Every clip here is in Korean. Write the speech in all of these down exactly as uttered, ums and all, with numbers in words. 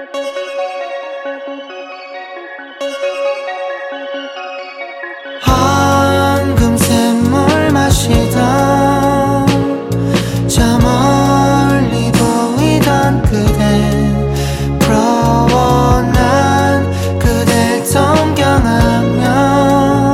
황금샘물 마시던 저 멀리 보이던 그대 부러워 난 그댈 동경하며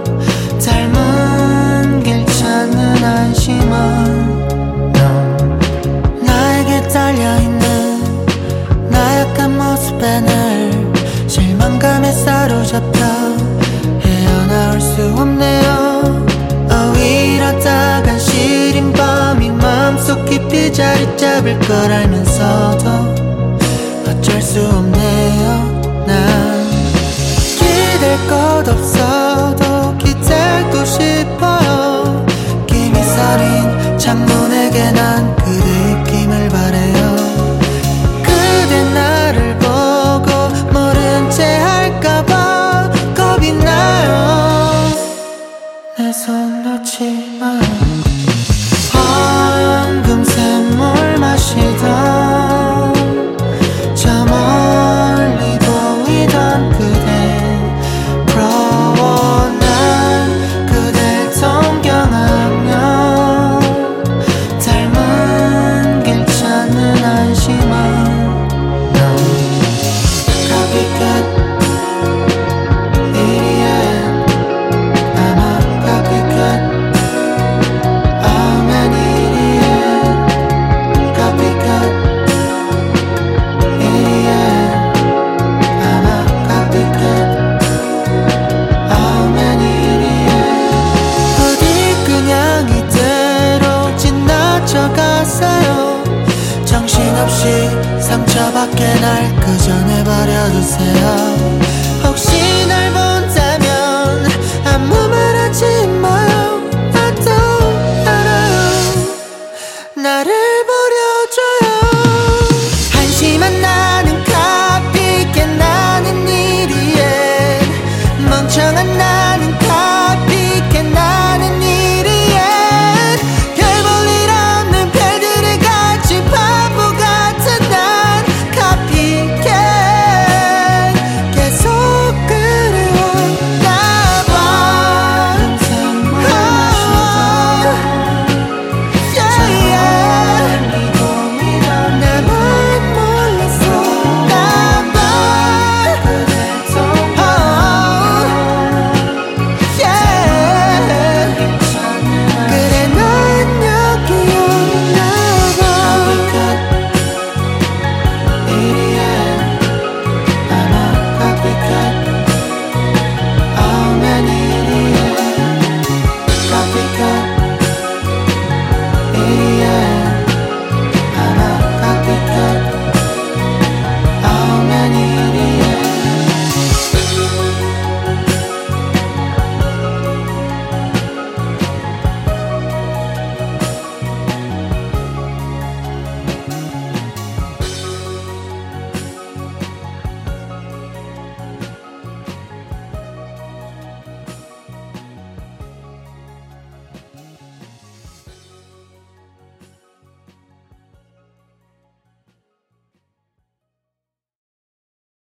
닮은 길 찾는 한심한 넌 나에게 딸려있는 나약한 모습에 늘 실망감에 사로잡혀 헤어나올 수 없네요. 어, 이러다간 시린 밤이 마음속 깊이 자리 잡을 걸 알면서도 어쩔 수 없네요. 난 기댈 것 없어도 기대고 싶어요. 김이 서린 창문에게 난 그대 입김을 바래요. 그대 나를 보고 모른 채 할까봐 겁이 나요. 내 손 놓지 마. 황금샘물 마시던 저 멀리 보이던 그대 부러워 난 그댈 동경하며 닮은 길 찾는 한심한 넌 copycat 이리엔 아마 copycat 아면 이리엔 copycat 이리엔 아마 copycat 아면 이리엔 부디 그냥 이대로 지나쳐갔어요. 정신없이 상처받게 날 그 전에 버려두세요. 혹시